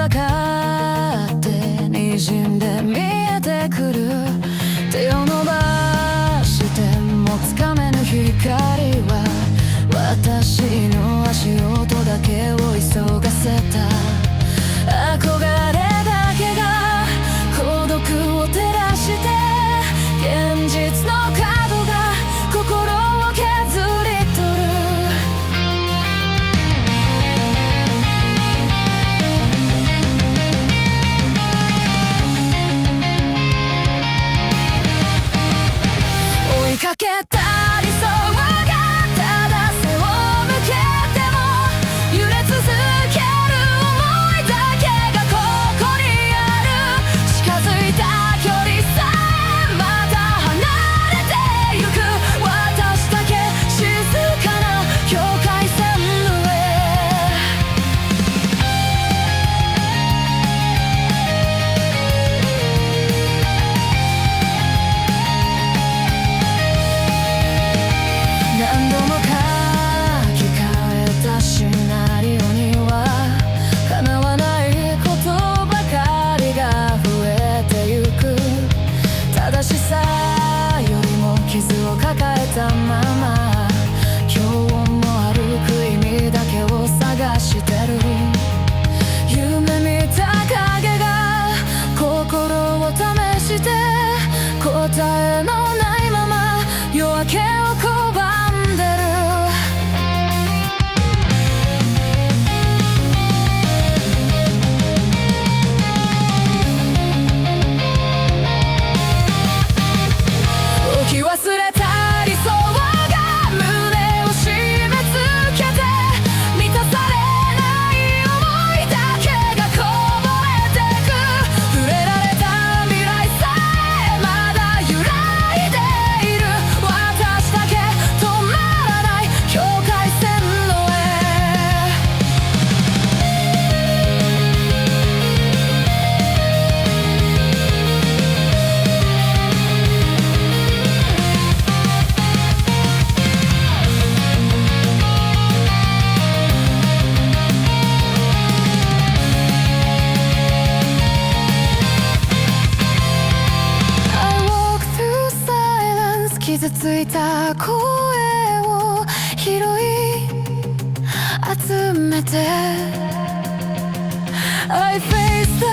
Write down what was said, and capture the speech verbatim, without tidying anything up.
かって滲んで見えてくる。手を伸ばしてもつかめぬ光は私の足音だけを急がせた。憧れだけが孤独を照らして現実の角が心を削り取る。追いかけた理想がただ背を向けても揺れ続ける想いだけがここにある。近づいた距離さえまた離れてゆく。私だけ静かな境界線の上。何度も書き換えたシナリオには叶わないことばかりが増えてゆく。正しさよりも傷を抱えたまま今日も歩く意味だけを探してる。夢見た影が心を試して答えのないまま夜明けを拒んでる。置き忘れた理想が胸を締め付けて満たされない想いだけがこぼれてく。触れられた未来さえまだ揺らいでいる。私だけ止まらない境界線の上。I walk through silence 傷ついた声を拾い集めて I face the